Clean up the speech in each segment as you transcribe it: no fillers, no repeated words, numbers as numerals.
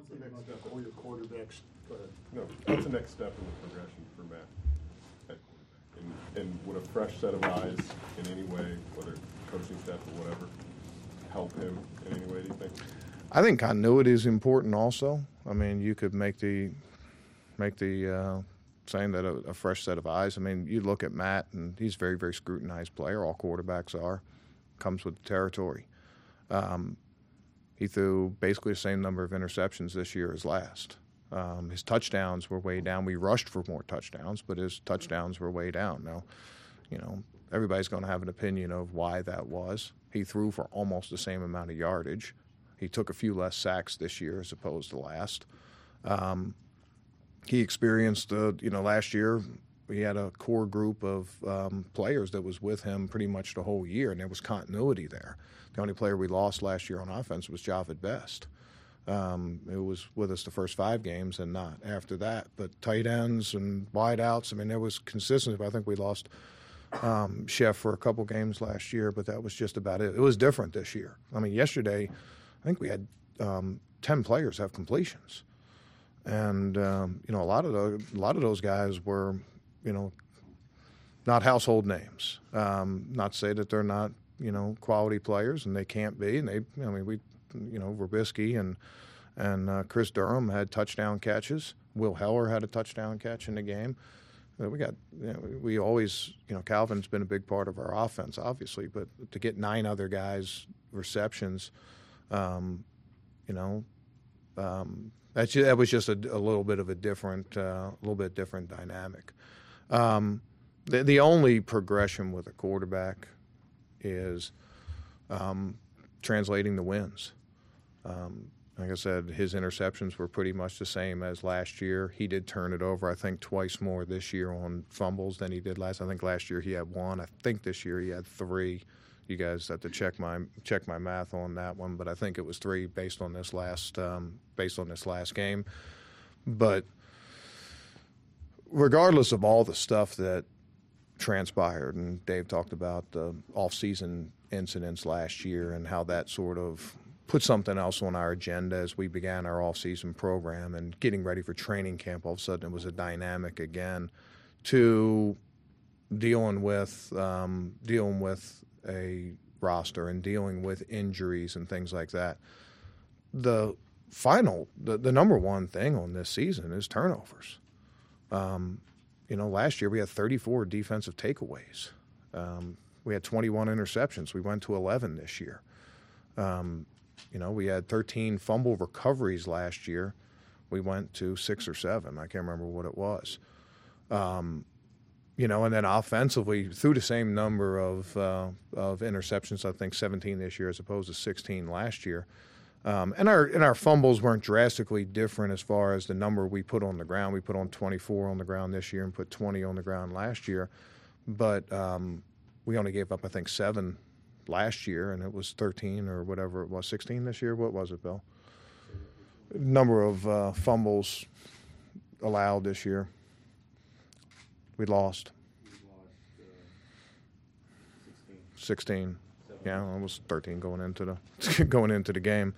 the next step? All your quarterbacks. Go ahead. No, what's the next step in the progression for Matt at quarterback? And would a fresh set of eyes in any way, whether coaching staff or whatever, help him in any way, do you think? I think continuity is important also. I mean, you could make the saying that a fresh set of eyes. I mean, you look at Matt, and he's a very, very scrutinized player. All quarterbacks are. Comes with the territory. He threw basically the same number of interceptions this year as last. His touchdowns were way down. We rushed for more touchdowns, but his touchdowns were way down. Now, everybody's going to have an opinion of why that was. He threw for almost the same amount of yardage. He took a few less sacks this year as opposed to last. He experienced, last year we had a core group of players that was with him pretty much the whole year, and there was continuity there. The only player we lost last year on offense was Javid Best. It was with us the first 5 games and not after that. But tight ends and wideouts, I mean, there was consistency. But I think we lost Chef for a couple games last year, but that was just about it. It was different this year. I mean, yesterday, I think we had 10 players have completions. And, a lot of those guys were, not household names. Not to say that they're not, quality players, and they can't be. And Robisky and Chris Durham had touchdown catches. Will Heller had a touchdown catch in the game. We always, Calvin's been a big part of our offense, obviously, but to get 9 other guys receptions, that was just a little bit of a different, dynamic. The only progression with a quarterback is translating the wins. Like I said, his interceptions were pretty much the same as last year. He did turn it over, I think, twice more this year on fumbles than he did last. I think last year he had 1. I think this year he had 3. You guys have to check my math on that one, but I think it was 3 based on this last game. But regardless of all the stuff that transpired, and Dave talked about the off-season incidents last year and how that sort of put something else on our agenda as we began our off-season program and getting ready for training camp. All of a sudden it was a dynamic again to dealing with a roster and dealing with injuries and things like that. The number one thing on this season is turnovers. Last year we had 34 defensive takeaways. We had 21 interceptions. We went to 11 this year. We had 13 fumble recoveries last year. We went to 6 or 7. I can't remember what it was. And then offensively, through the same number of interceptions, I think 17 this year as opposed to 16 last year. And our fumbles weren't drastically different as far as the number we put on the ground. We put on 24 on the ground this year and put 20 on the ground last year. But we only gave up, I think, 7 last year, and it was 13 or whatever it was, 16 this year. What was it, Bill? Number of fumbles allowed this year. We lost. 16. Yeah, it was 13 going into the game.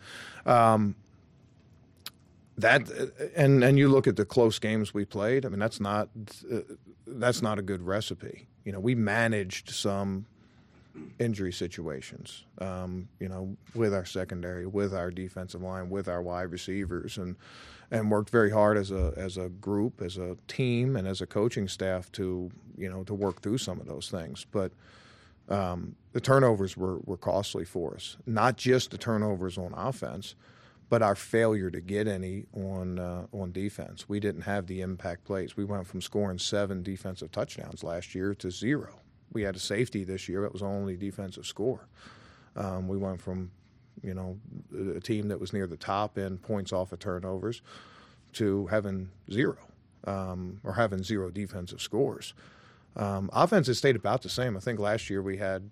That and you look at the close games we played. I mean, that's not a good recipe. We managed some injury situations. With our secondary, with our defensive line, with our wide receivers, and worked very hard as a group, as a team, and as a coaching staff to work through some of those things. But the turnovers were costly for us. Not just the turnovers on offense, but our failure to get any on defense. We didn't have the impact plays. We went from scoring 7 defensive touchdowns last year to 0. We had a safety this year. It was only defensive score. We went from a team that was near the top in points off of turnovers to having 0 or having 0 defensive scores. Offense has stayed about the same. I think last year we had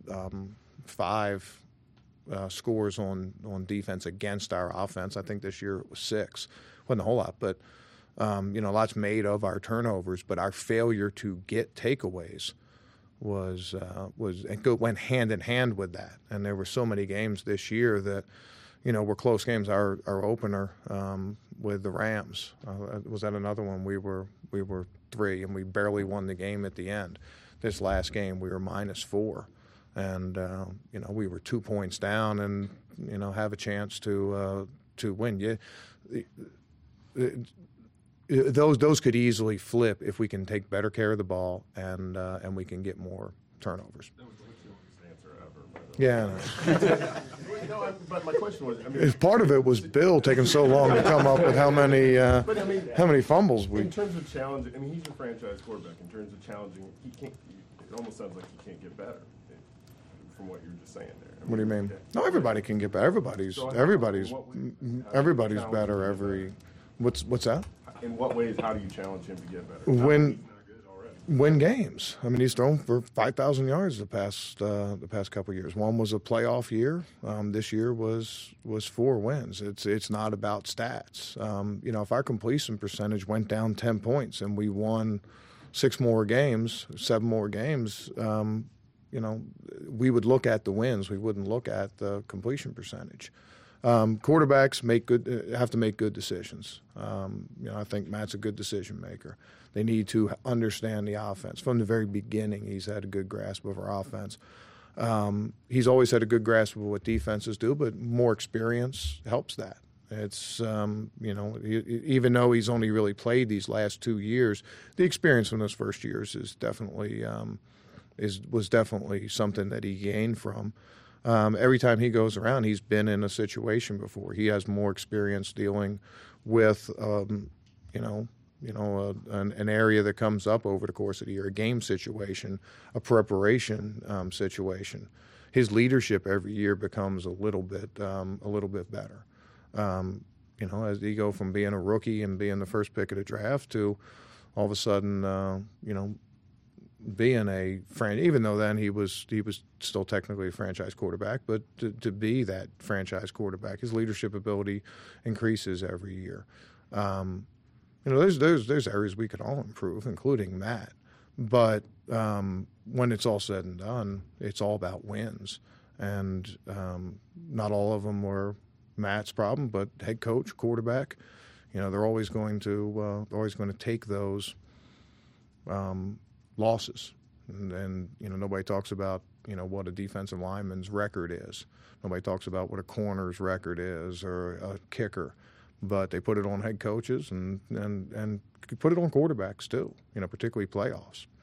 5 scores on defense against our offense. I think this year it was 6. Wasn't a whole lot, but lots made of our turnovers. But our failure to get takeaways went hand in hand with that. And there were so many games this year that were close games. Our opener with the Rams was that another one. We were 3, and we barely won the game at the end. This last game, we were -4, and we were 2 points down, and have a chance to win. Those could easily flip if we can take better care of the ball and we can get more turnovers. That was the simplest answer ever. Yeah. No, but my question was, I mean, Part of it was Bill taking so long to come up with how many fumbles we. in terms of challenge, I mean, he's your franchise quarterback. In terms of challenging, he can't. It almost sounds like he can't get better from what you were just saying there. I mean, What do you mean? okay. No, everybody can get better. Everybody's So how- everybody's what would- how do you everybody's challenge better him to get every. What's that? In what ways? How do you challenge him to get better? When- He's not good already. Win games. I mean, he's thrown for 5,000 yards the past couple of years. One was a playoff year. This year was 4 wins. It's not about stats. If our completion percentage went down 10 points and we won 7 more games, we would look at the wins. We wouldn't look at the completion percentage. Quarterbacks have to make good decisions. I think Matt's a good decision maker. They need to understand the offense. From the very beginning, he's had a good grasp of our offense. He's always had a good grasp of what defenses do, but more experience helps that. It's even though he's only really played these last 2 years, the experience in those first years is definitely was definitely something that he gained from. Every time he goes around, he's been in a situation before. He has more experience dealing with, an area that comes up over the course of the year, a game situation, a preparation situation. His leadership every year becomes a little bit better. As he go from being a rookie and being the first pick of the draft to all of a sudden, being a even though then he was still technically a franchise quarterback, but to be that franchise quarterback, his leadership ability increases every year. There's areas we could all improve, including Matt. But when it's all said and done, it's all about wins, and not all of them were Matt's problem, but head coach, quarterback, they're always going to take those losses, and nobody talks about what a defensive lineman's record is. Nobody talks about what a corner's record is or a kicker, but they put it on head coaches and put it on quarterbacks too. Particularly playoffs.